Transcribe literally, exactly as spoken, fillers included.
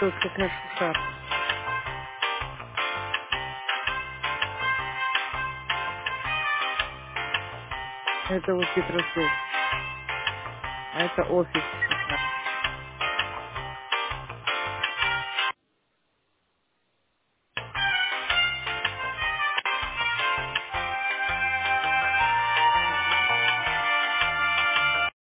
это вот как раз шикарно. Это вот Петросов. А это офис.